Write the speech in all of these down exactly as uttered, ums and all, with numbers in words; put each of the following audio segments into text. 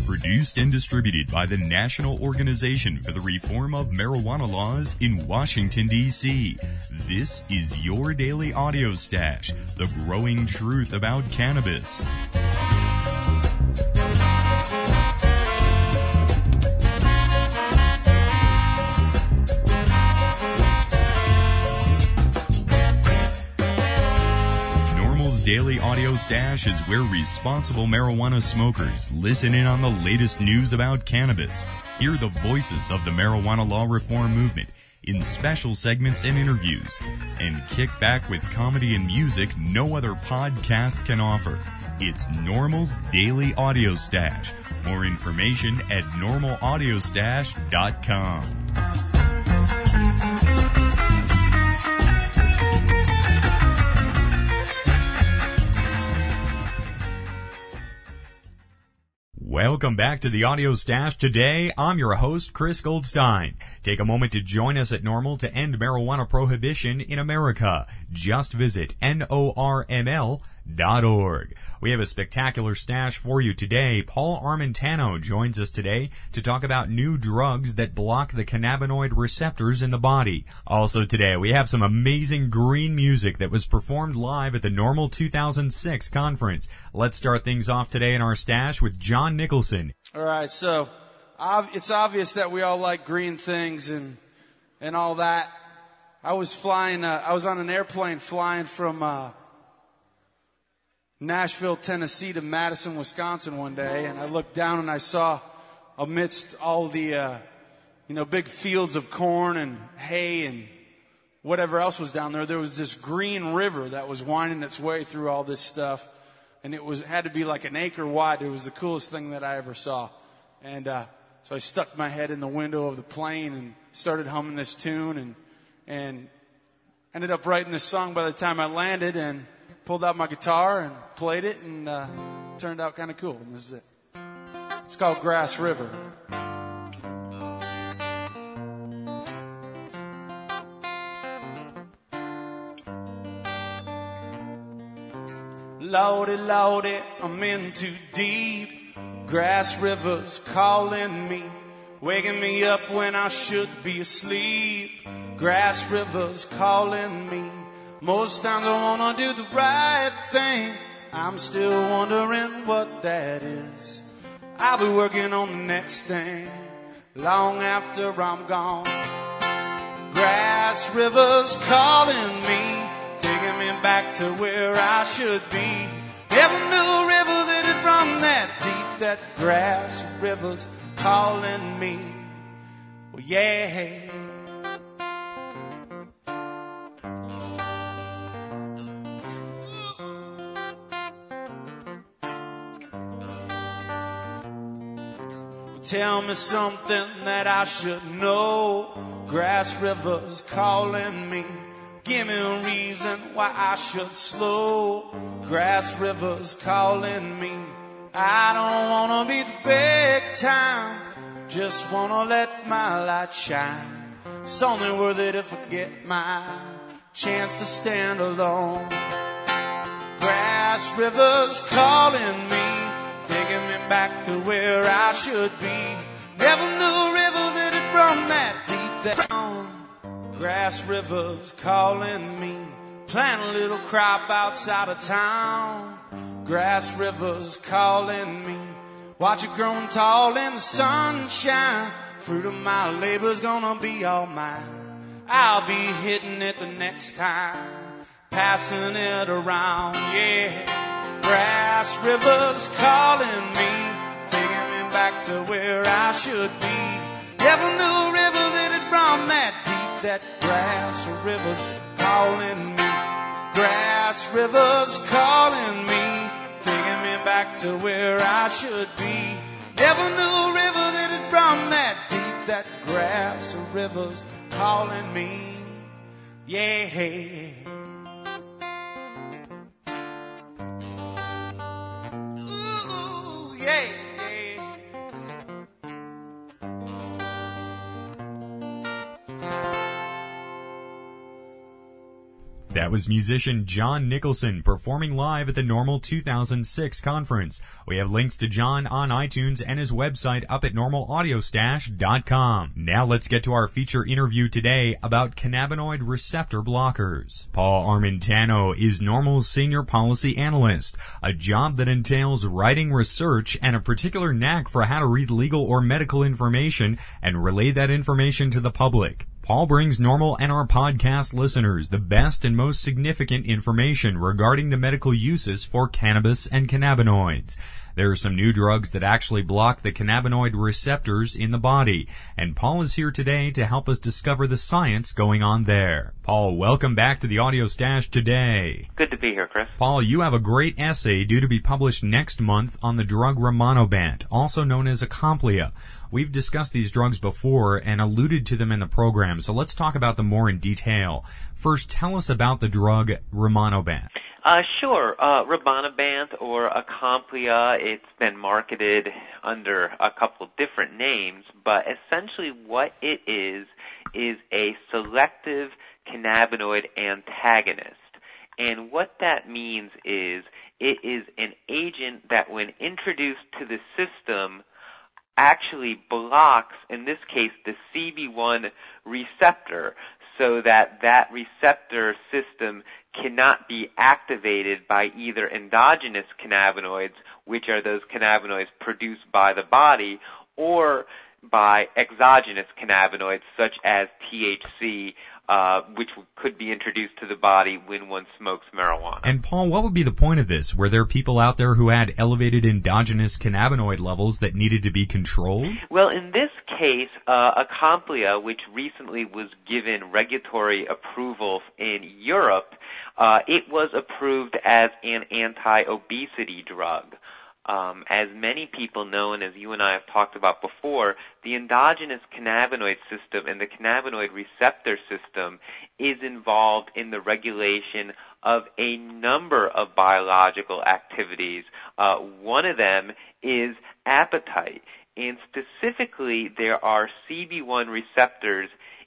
Produced and distributed by the National Organization for the Reform of Marijuana Laws in Washington, D C This is your daily audio stash, the growing truth about cannabis. Daily Audio Stash is where responsible marijuana smokers listen in on the latest news about cannabis, hear the voices of the marijuana law reform movement in special segments and interviews, and kick back with comedy and music no other podcast can offer. It's NORML's Daily Audio Stash. More information at normal audio stash dot com. Welcome back to the Audio Stash. Today, I'm your host, Chris Goldstein. Take a moment to join us at NORML to end marijuana prohibition in America. Just visit N O R M L dot org. We have a spectacular stash for you today. Paul Armentano joins us today to talk about new drugs that block the cannabinoid receptors in the body. Also today, we have some amazing green music that was performed live at the NORML two thousand six conference. Let's start things off today in our stash with John Nicholson. All right, so it's obvious that we all like green things and and all that. I was flying, uh, I was on an airplane flying from uh, Nashville, Tennessee to Madison, Wisconsin one day, and I looked down and I saw amidst all the, uh, you know, big fields of corn and hay and whatever else was down there, there was this green river that was winding its way through all this stuff, and it was had to be like an acre wide. It was the coolest thing that I ever saw. And uh, so I stuck my head in the window of the plane and started humming this tune and and ended up writing this song by the time I landed, and pulled out my guitar and played it, and uh, it turned out kind of cool. And this is it. It's called Grass River. Lordy, Lordy, I'm in too deep. Grass River's calling me, waking me up when I should be asleep. Grass River's calling me. Most times I wanna do the right thing. I'm still wondering what that is. I'll be working on the next thing long after I'm gone. Grass River's calling me, taking me back to where I should be. Never knew a river that had run that deep. That Grass River's calling me. Well, yeah. Tell me something that I should know. Grass River's calling me. Give me a reason why I should slow. Grass River's calling me. I don't wanna be the big time, just wanna let my light shine. It's only worth it if I get my chance to stand alone. Grass River's calling me, taking me back to where I should be. Never knew a river that had run that deep down. Grass River's calling me, plant a little crop outside of town. Grass River's calling me, watch it growing tall in the sunshine. Fruit of my labor's gonna be all mine. I'll be hitting it the next time, passing it around, yeah. Grass River's calling me, taking me back to where I should be. Never knew a river that had run that deep. That Grass River's calling me. Grass River's calling me, taking me back to where I should be. Never knew a river that had run that deep. That Grass River's calling me. Yeah. Yeah, yeah. That was musician John Nicholson performing live at the Normal two thousand six conference. We have links to John on iTunes and his website up at normal audio stash dot com. Now let's get to our feature interview today about cannabinoid receptor blockers. Paul Armentano is Normal's senior policy analyst, a job that entails writing research and a particular knack for how to read legal or medical information and relay that information to the public. Paul brings Normal and our podcast listeners the best and most significant information regarding the medical uses for cannabis and cannabinoids. There are some new drugs that actually block the cannabinoid receptors in the body, and Paul is here today to help us discover the science going on there. Paul, welcome back to the Audio Stash today. Good to be here, Chris. Paul, you have a great essay due to be published next month on the drug rimonabant, also known as Acomplia. We've discussed these drugs before and alluded to them in the program, so let's talk about them more in detail. First, tell us about the drug rimonabant. Uh, sure. Uh, rimonabant or Acomplia, it's been marketed under a couple different names, but essentially what it is is a selective cannabinoid antagonist. And what that means is it is an agent that when introduced to the system actually blocks, in this case, the C B one receptor, so that that receptor system cannot be activated by either endogenous cannabinoids, which are those cannabinoids produced by the body, or by exogenous cannabinoids such as T H C, uh, which could be introduced to the body when one smokes marijuana. And Paul, what would be the point of this? Were there people out there who had elevated endogenous cannabinoid levels that needed to be controlled? Well, in this case, uh, Acomplia, which recently was given regulatory approval in Europe, uh, it was approved as an anti-obesity drug. Um, as many people know, and as you and I have talked about before, the endogenous cannabinoid system and the cannabinoid receptor system is involved in the regulation of a number of biological activities. Uh, one of them is appetite, and specifically there are C B one receptors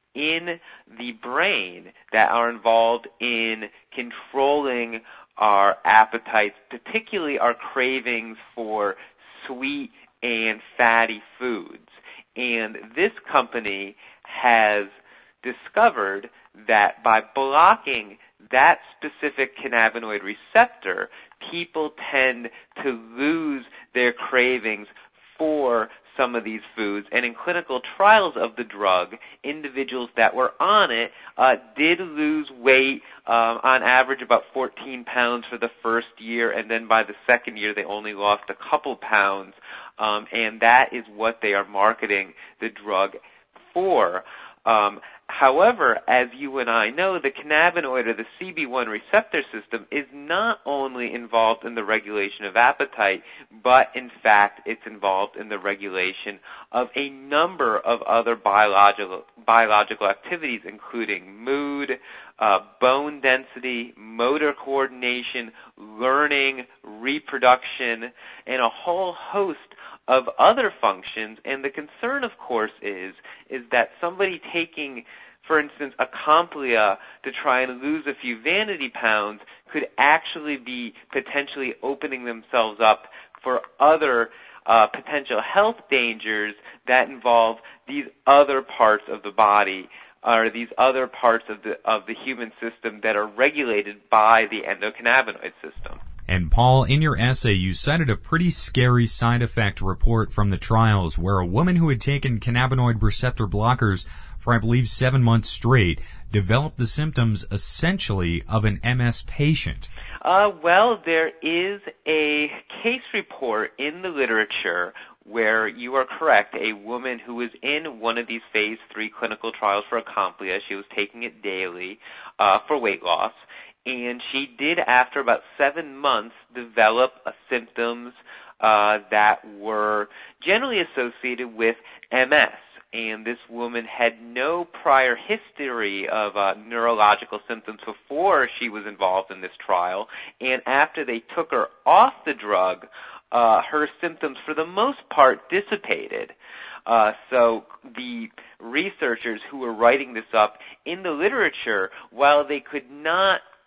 in the brain that are involved in controlling our appetites, particularly our cravings for sweet and fatty foods. And this company has discovered that by blocking that specific cannabinoid receptor, people tend to lose their cravings for some of these foods. And in clinical trials of the drug, individuals that were on it uh, did lose weight, um, on average about fourteen pounds for the first year, and then by the second year they only lost a couple pounds. Um, and that is what they are marketing the drug for. Um, however, as you and I know, the cannabinoid or the C B one receptor system is not only involved in the regulation of appetite, but in fact it's involved in the regulation of a number of other biological biological activities, including mood, uh, bone density, motor coordination, learning, reproduction, and a whole host of other functions. And the concern, of course, is is that somebody taking, for instance, Acomplia to try and lose a few vanity pounds could actually be potentially opening themselves up for other uh, potential health dangers that involve these other parts of the body, or these other parts of the of the human system that are regulated by the endocannabinoid system. And Paul, in your essay, you cited a pretty scary side effect report from the trials where a woman who had taken cannabinoid receptor blockers for, I believe, seven months straight developed the symptoms essentially of an M S patient. Uh, well, there is a case report in the literature where you are correct. A woman who was in one of these phase three clinical trials for Acomplia, she was taking it daily uh, for weight loss. And she did, after about seven months, develop uh, symptoms uh, that were generally associated with M S. And this woman had no prior history of uh, neurological symptoms before she was involved in this trial. And after they took her off the drug, uh, her symptoms, for the most part, dissipated. Uh, so the researchers who were writing this up in the literature, while they could not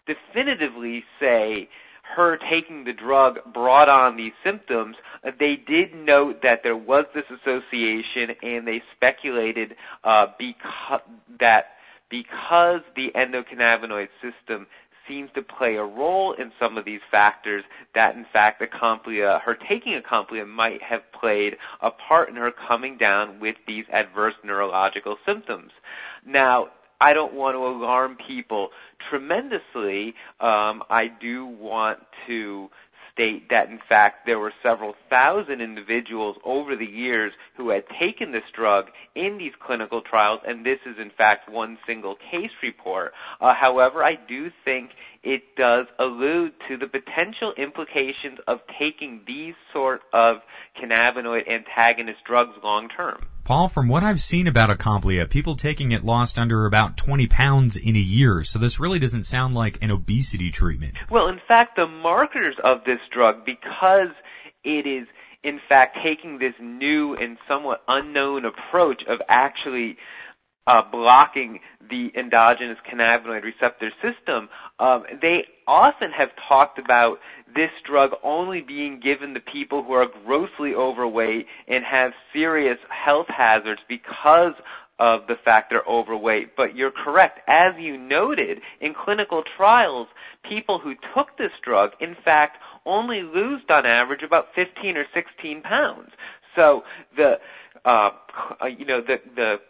definitively say her taking the drug brought on these symptoms. Uh, they did note that there was this association, and they speculated uh, beca- that because the endocannabinoid system seems to play a role in some of these factors, that in fact Acomplia, her taking Acomplia might have played a part in her coming down with these adverse neurological symptoms. Now, I don't want to alarm people tremendously. Um, I do want to state that, in fact, there were several thousand individuals over the years who had taken this drug in these clinical trials, and this is, in fact, one single case report. Uh, however, I do think it does allude to the potential implications of taking these sort of cannabinoid antagonist drugs long term. Paul, from what I've seen about Acomplia, people taking it lost under about twenty pounds in a year, so this really doesn't sound like an obesity treatment. Well, in fact, the marketers of this drug, because it is, in fact, taking this new and somewhat unknown approach of actually uh, blocking the endogenous cannabinoid receptor system, um, they often have talked about this drug only being given to people who are grossly overweight and have serious health hazards because of the fact they're overweight. But you're correct. As you noted, in clinical trials, people who took this drug, in fact, only lose on average about fifteen or sixteen pounds. So the, uh, you know, the, the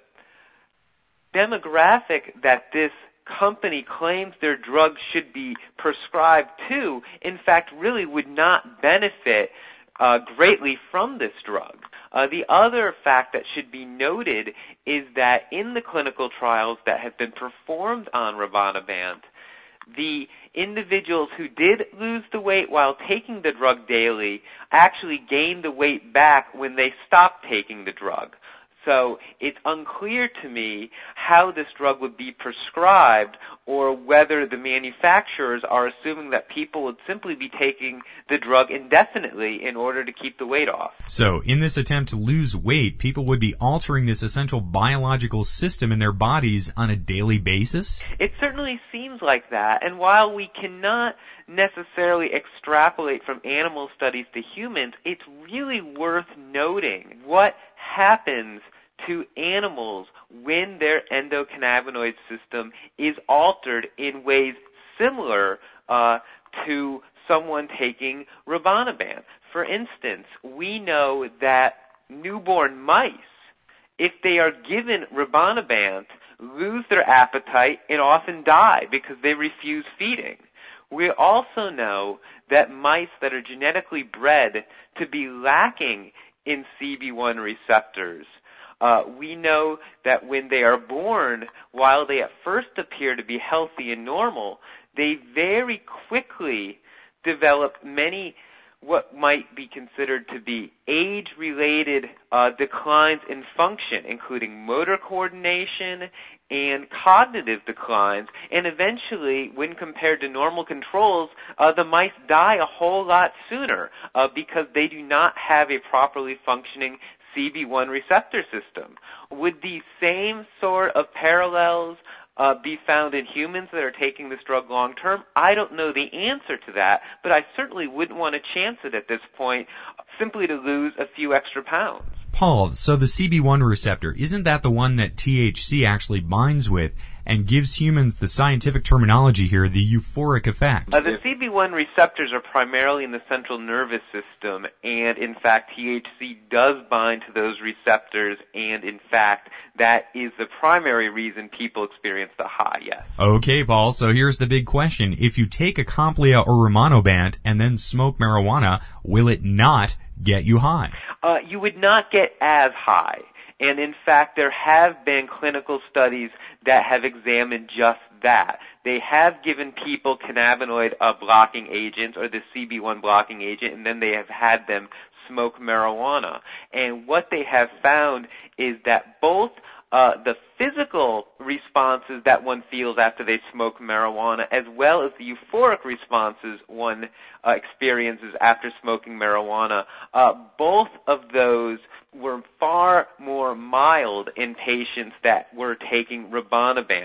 demographic that this company claims their drug should be prescribed to, in fact, really would not benefit uh, greatly from this drug. Uh, the other fact that should be noted is that in the clinical trials that have been performed on rimonabant, the individuals who did lose the weight while taking the drug daily actually gained the weight back when they stopped taking the drug. So it's unclear to me how this drug would be prescribed, or whether the manufacturers are assuming that people would simply be taking the drug indefinitely in order to keep the weight off. So in this attempt to lose weight, people would be altering this essential biological system in their bodies on a daily basis? It certainly seems like that, and while we cannot necessarily extrapolate from animal studies to humans, it's really worth noting what happens to animals when their endocannabinoid system is altered in ways similar uh, to someone taking rimonabant. For instance, we know that newborn mice, if they are given rimonabant, lose their appetite and often die because they refuse feeding. We also know that mice that are genetically bred to be lacking in C B one receptors, uh, we know that when they are born, while they at first appear to be healthy and normal, they very quickly develop many what might be considered to be age-related uh, declines in function, including motor coordination and cognitive declines. And eventually, when compared to normal controls, uh, the mice die a whole lot sooner uh, because they do not have a properly functioning C B one receptor system. Would these same sort of parallels Uh, be found in humans that are taking this drug long term? I don't know the answer to that, but I certainly wouldn't want to chance it at this point simply to lose a few extra pounds. Paul, so the C B one receptor, isn't that the one that T H C actually binds with and gives humans, the scientific terminology here, the euphoric effect? Uh, the C B one receptors are primarily in the central nervous system, and in fact T H C does bind to those receptors, and in fact that is the primary reason people experience the high, yes. Okay, Paul, so here's the big question. If you take Acomplia or rimonabant and then smoke marijuana, will it not get you high? Uh, you would not get as high. And in fact, there have been clinical studies that have examined just that. They have given people cannabinoid uh, blocking agents, or the C B one blocking agent, and then they have had them smoke marijuana. And what they have found is that both Uh, the physical responses that one feels after they smoke marijuana, as well as the euphoric responses one uh, experiences after smoking marijuana, uh, both of those were far more mild in patients that were taking rimonabant.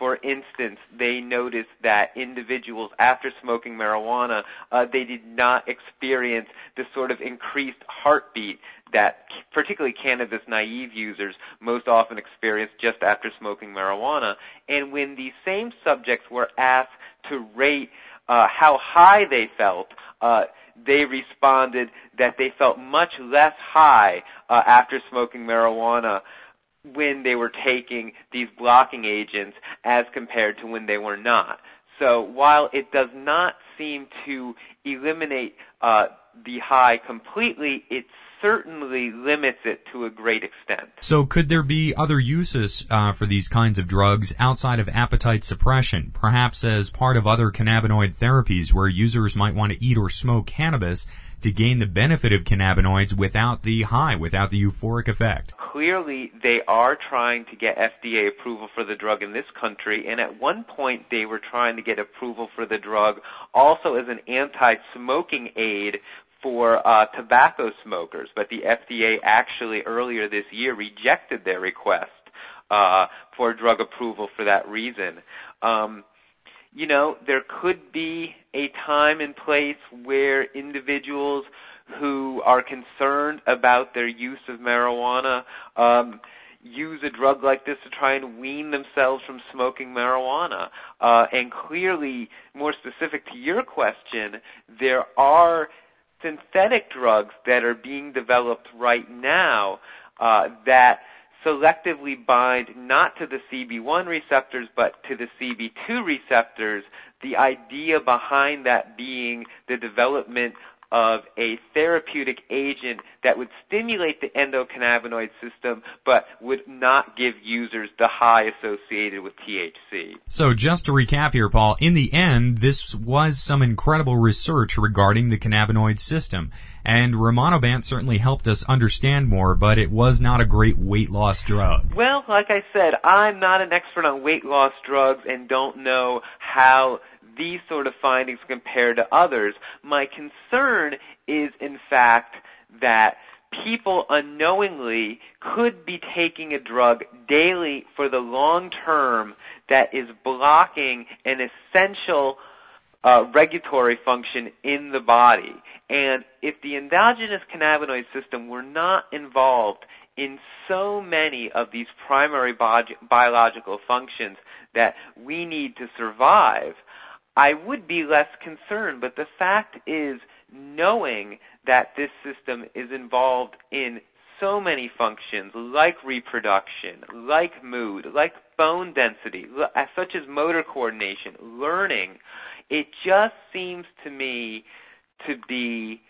for instance, they noticed that individuals after smoking marijuana, uh, they did not experience the sort of increased heartbeat that particularly cannabis-naive users most often experience just after smoking marijuana. And when these same subjects were asked to rate uh, how high they felt, uh, they responded that they felt much less high uh, after smoking marijuana when they were taking these blocking agents as compared to when they were not. So while it does not seem to eliminate uh, the high completely, it certainly limits it to a great extent. So could there be other uses uh, for these kinds of drugs outside of appetite suppression, perhaps as part of other cannabinoid therapies where users might want to eat or smoke cannabis to gain the benefit of cannabinoids without the high, without the euphoric effect? Clearly, they are trying to get F D A approval for the drug in this country, and at one point they were trying to get approval for the drug also as an anti-smoking aid for uh, tobacco smokers, but the F D A actually earlier this year rejected their request uh, for drug approval for that reason. Um, you know, there could be a time and place where individuals who are concerned about their use of marijuana um, use a drug like this to try and wean themselves from smoking marijuana. Uh, and clearly, more specific to your question, there are synthetic drugs that are being developed right now uh, that selectively bind not to the C B one receptors but to the C B two receptors, the idea behind that being the development of a therapeutic agent that would stimulate the endocannabinoid system but would not give users the high associated with T H C. So just to recap here, Paul, in the end, this was some incredible research regarding the cannabinoid system. And Rimonabant certainly helped us understand more, but it was not a great weight loss drug. Well, like I said, I'm not an expert on weight loss drugs and don't know how these sort of findings compare to others. My concern is, in fact, that people unknowingly could be taking a drug daily for the long term that is blocking an essential uh, regulatory function in the body. And if the endogenous cannabinoid system were not involved in so many of these primary bi- biological functions that we need to survive, I would be less concerned. But the fact is, knowing that this system is involved in so many functions like reproduction, like mood, like bone density, such as motor coordination, learning, it just seems to me to be,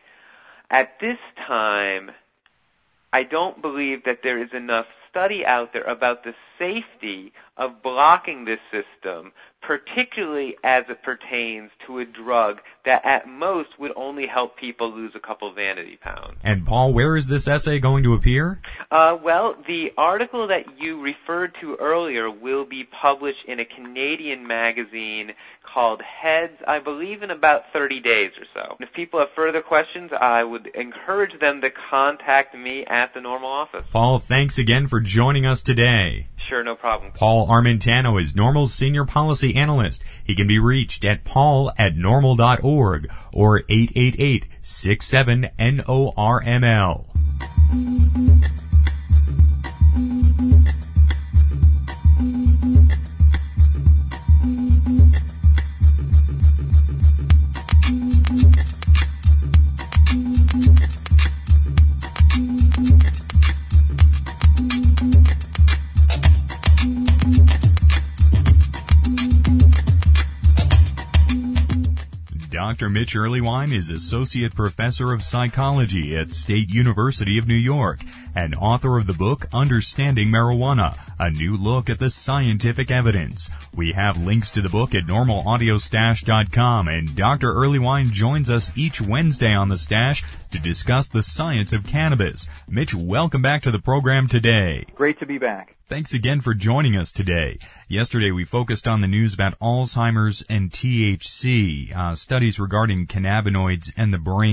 at this time, I don't believe that there is enough study out there about the safety of blocking this system, particularly as it pertains to a drug that at most would only help people lose a couple vanity pounds. And Paul, where is this essay going to appear? Uh, well, the article that you referred to earlier will be published in a Canadian magazine called Heads, I believe in about thirty days or so. If people have further questions, I would encourage them to contact me at the Normal office. Paul, thanks again for joining us today. Sure, no problem. Paul Armentano is Normal's Senior Policy Analyst. He can be reached at paul at normal dot org or eight eight eight, six seven, N O R M L. Doctor Mitch Earleywine is Associate Professor of Psychology at State University of New York and author of the book Understanding Marijuana, a new look at the scientific evidence. We have links to the book at normal audio stash dot com, and Doctor Earleywine joins us each Wednesday on the Stash to discuss the science of cannabis. Mitch, welcome back to the program today. Great to be back. Thanks again for joining us today. Yesterday we focused on the news about Alzheimer's and T H C, uh, studies regarding cannabinoids and the brain.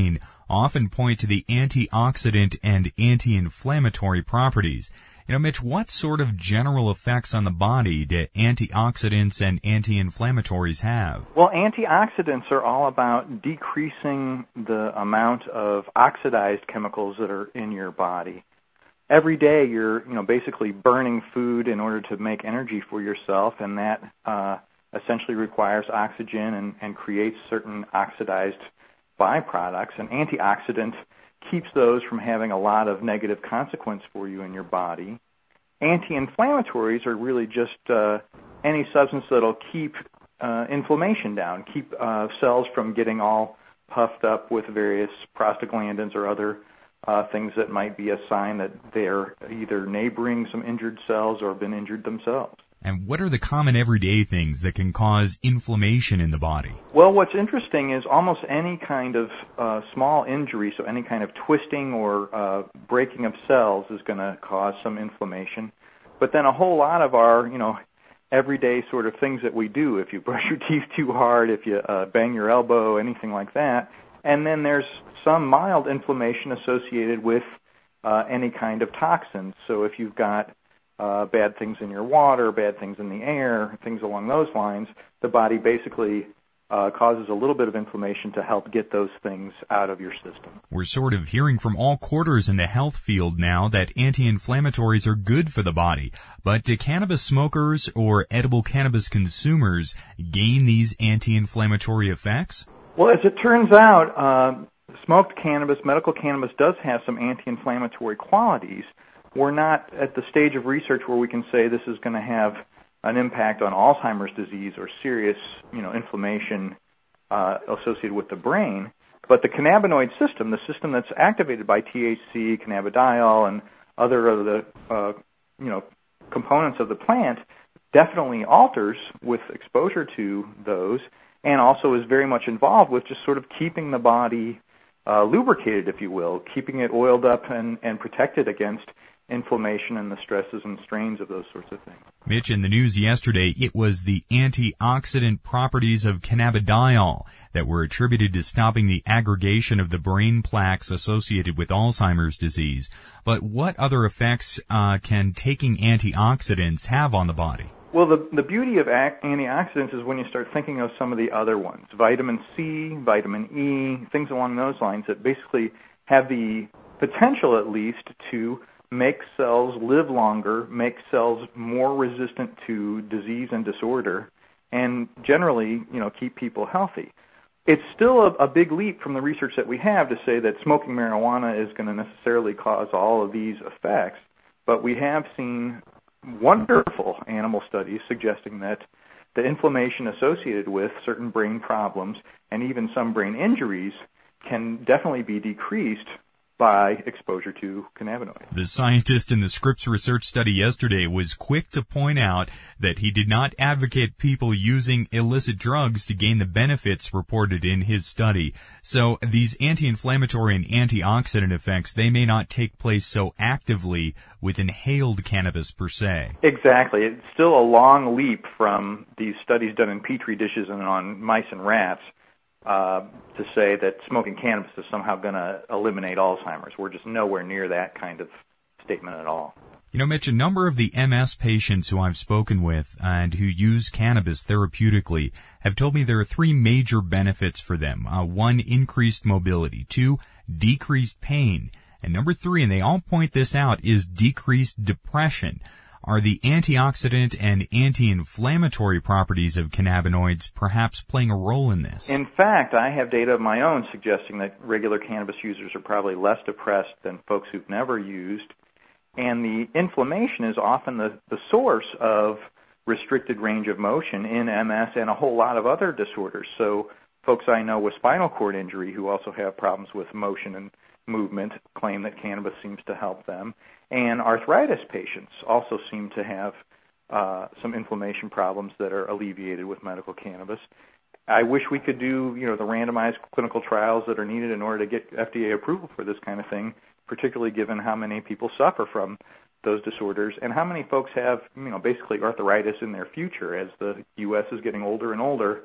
often point to the antioxidant and anti-inflammatory properties. You know, Mitch, what sort of general effects on the body do antioxidants and anti-inflammatories have? Well, antioxidants are all about decreasing the amount of oxidized chemicals that are in your body. Every day you're, you know, basically burning food in order to make energy for yourself, and that uh, essentially requires oxygen and, and creates certain oxidized byproducts. An antioxidant keeps those from having a lot of negative consequence for you in your body. Anti-inflammatories are really just uh, any substance that'll keep uh, inflammation down, keep uh, cells from getting all puffed up with various prostaglandins or other uh, things that might be a sign that they're either neighboring some injured cells or been injured themselves. And what are the common everyday things that can cause inflammation in the body? Well, what's interesting is almost any kind of uh, small injury, so any kind of twisting or uh, breaking of cells is going to cause some inflammation. But then a whole lot of our, you know, everyday sort of things that we do, if you brush your teeth too hard, if you uh, bang your elbow, anything like that. And then there's some mild inflammation associated with uh, any kind of toxins. So if you've got Uh, bad things in your water, bad things in the air, things along those lines, the body basically uh, causes a little bit of inflammation to help get those things out of your system. We're sort of hearing from all quarters in the health field now that anti-inflammatories are good for the body. But do cannabis smokers or edible cannabis consumers gain these anti-inflammatory effects? Well, as it turns out, uh, smoked cannabis, medical cannabis, does have some anti-inflammatory qualities. We're not at the stage of research where we can say this is going to have an impact on Alzheimer's disease or serious, you know, inflammation uh, associated with the brain. But the cannabinoid system, the system that's activated by T H C, cannabidiol, and other of the, uh, you know, components of the plant, definitely alters with exposure to those, and also is very much involved with just sort of keeping the body uh, lubricated, if you will, keeping it oiled up and, and protected against inflammation and the stresses and strains of those sorts of things. Mitch, in the news yesterday, it was the antioxidant properties of cannabidiol that were attributed to stopping the aggregation of the brain plaques associated with Alzheimer's disease. But what other effects uh, can taking antioxidants have on the body? Well, the, the beauty of antioxidants is when you start thinking of some of the other ones. Vitamin C, vitamin E, things along those lines that basically have the potential at least to make cells live longer, make cells more resistant to disease and disorder, and generally, you know, keep people healthy. It's still a, a big leap from the research that we have to say that smoking marijuana is going to necessarily cause all of these effects, but we have seen wonderful animal studies suggesting that the inflammation associated with certain brain problems and even some brain injuries can definitely be decreased by exposure to cannabinoids. The scientist in the Scripps research study yesterday was quick to point out that he did not advocate people using illicit drugs to gain the benefits reported in his study. So these anti-inflammatory and antioxidant effects, they may not take place so actively with inhaled cannabis per se. Exactly. It's still a long leap from these studies done in petri dishes and on mice and rats Uh, to say that smoking cannabis is somehow going to eliminate Alzheimer's. We're just nowhere near that kind of statement at all. You know, Mitch, a number of the M S patients who I've spoken with and who use cannabis therapeutically have told me there are three major benefits for them. Uh, one, increased mobility. Two, decreased pain. And number three, and they all point this out, is decreased depression. Are the antioxidant and anti-inflammatory properties of cannabinoids perhaps playing a role in this? In fact, I have data of my own suggesting that regular cannabis users are probably less depressed than folks who've never used, and the inflammation is often the, the source of restricted range of motion in M S and a whole lot of other disorders. So folks I know with spinal cord injury who also have problems with motion and movement claim that cannabis seems to help them. And arthritis patients also seem to have uh, some inflammation problems that are alleviated with medical cannabis. I wish we could do, you know, the randomized clinical trials that are needed in order to get F D A approval for this kind of thing, particularly given how many people suffer from those disorders and how many folks have, you know, basically arthritis in their future. As the U S is getting older and older,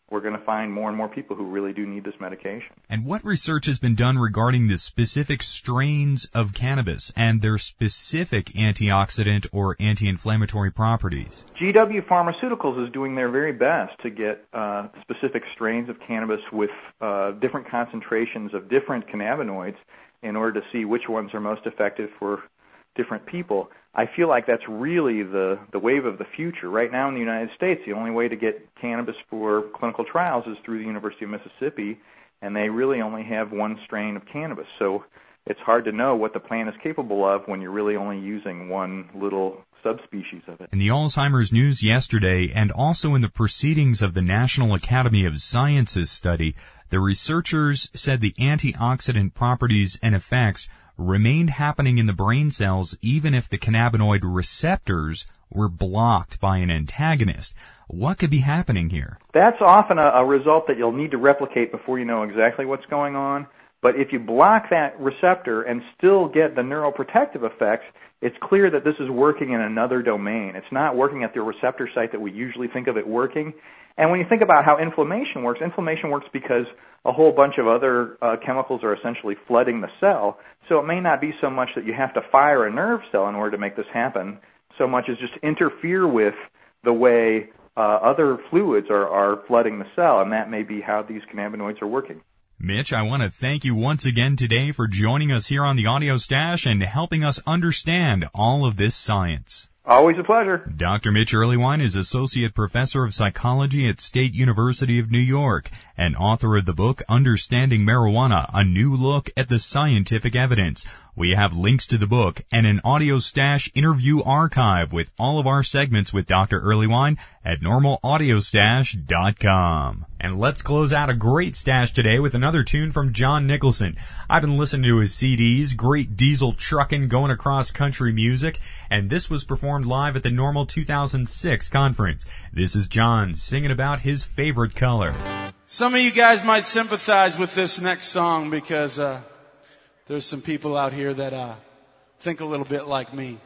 we're going to find more and more people who really do need this medication. And what research has been done regarding the specific strains of cannabis and their specific antioxidant or anti-inflammatory properties? G W Pharmaceuticals is doing their very best to get uh, specific strains of cannabis with uh, different concentrations of different cannabinoids in order to see which ones are most effective for different people. I feel like that's really the, the wave of the future. Right now in the United States, the only way to get cannabis for clinical trials is through the University of Mississippi, and they really only have one strain of cannabis. So it's hard to know what the plant is capable of when you're really only using one little subspecies of it. In the Alzheimer's news yesterday, and also in the proceedings of the National Academy of Sciences study, the researchers said the antioxidant properties and effects remained happening in the brain cells even if the cannabinoid receptors were blocked by an antagonist. What could be happening here? That's often a, a result that you'll need to replicate before you know exactly what's going on. But if you block that receptor and still get the neuroprotective effects, it's clear that this is working in another domain. It's not working at the receptor site that we usually think of it working. And when you think about how inflammation works, inflammation works because a whole bunch of other uh, chemicals are essentially flooding the cell. So it may not be so much that you have to fire a nerve cell in order to make this happen, so much as just interfere with the way uh, other fluids are, are flooding the cell, and that may be how these cannabinoids are working. Mitch, I want to thank you once again today for joining us here on the Audio Stash and helping us understand all of this science. Always a pleasure. Doctor Mitch Earleywine is Associate Professor of Psychology at State University of New York and author of the book Understanding Marijuana, A New Look at the Scientific Evidence. We have links to the book and an Audio Stash interview archive with all of our segments with Doctor Earleywine at normal audio stash dot com. And let's close out a great stash today with another tune from John Nicholson. I've been listening to his C Ds, great diesel trucking going across country music, and this was performed live at the Normal two thousand six conference. This is John singing about his favorite color. Some of you guys might sympathize with this next song because uh, there's some people out here that uh, think a little bit like me.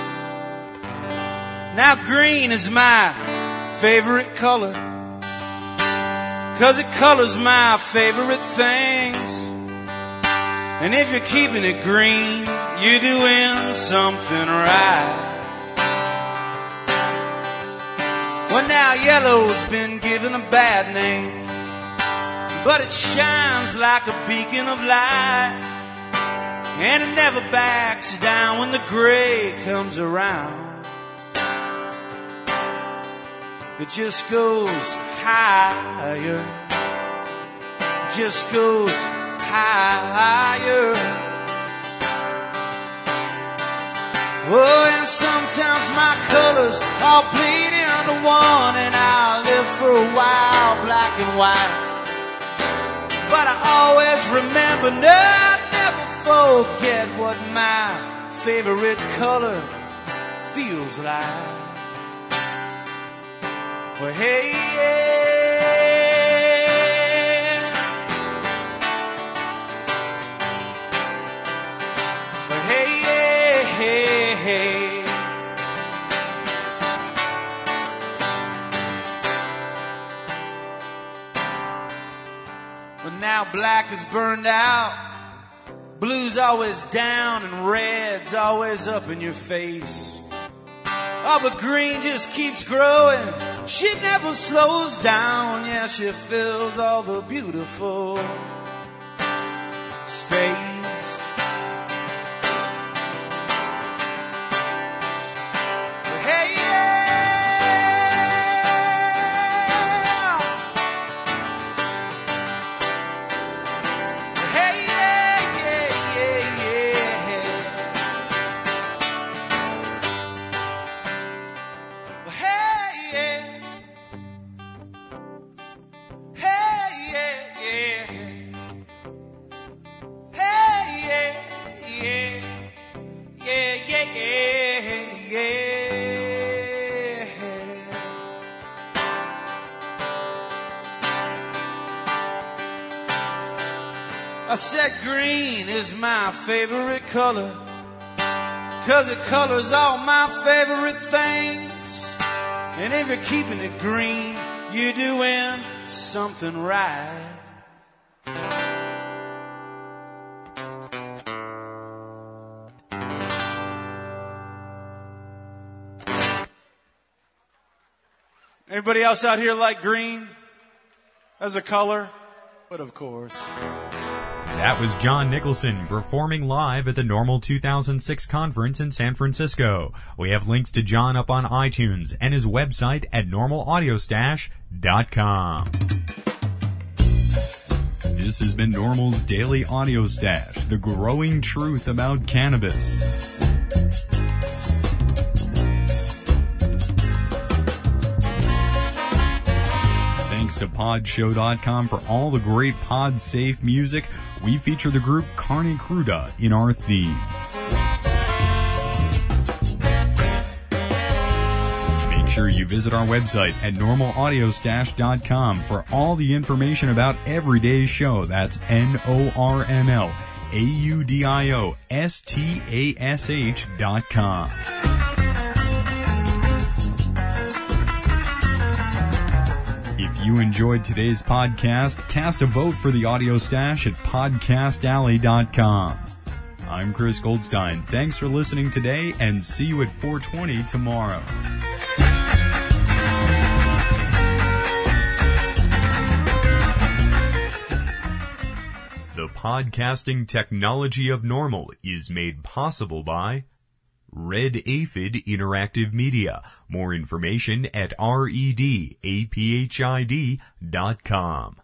Now green is my favorite color, 'cause it colors my favorite things. And if you're keeping it green, you're doing something right. Well, now yellow's been given a bad name, but it shines like a beacon of light, and it never backs down when the gray comes around. It just goes higher, just goes higher. Oh, and sometimes my colors all bleed into one, and I'll live for a while black and white. But I always remember, no, never forget what my favorite color feels like. Well, hey, yeah. Well, hey, yeah, hey, hey. Well, now black is burned out, blue's always down, and red's always up in your face. Oh, but green just keeps growing. She never slows down. Yeah, she fills all the beautiful space. Hey, yeah. Hey, yeah, yeah, yeah, yeah. Hey, yeah. Hey, yeah, yeah. Hey, yeah, yeah. Yeah, yeah, yeah, yeah. I said green is my favorite color, 'cause it colors all my favorite things. And if you're keeping it green, you're doing something right. Anybody else out here like green as a color? But of course. That was John Nicholson performing live at the Normal two thousand six conference in San Francisco. We have links to John up on iTunes and his website at normal audio stash dot com. This has been Normal's Daily Audio Stash, the growing truth about cannabis. Thanks to pod show dot com for all the great pod-safe music. We feature the group Carne Cruda in our theme. Make sure you visit our website at normal audio stash dot com for all the information about every day's show. That's N O R M L A U D I O S T A S H dot com. If you enjoyed today's podcast, cast a vote for the Audio Stash at podcast alley dot com. I'm Chris Goldstein. Thanks for listening today, and see you at four twenty tomorrow. The podcasting technology of Normal is made possible by Red Aphid Interactive Media. More information at red aphid dot com.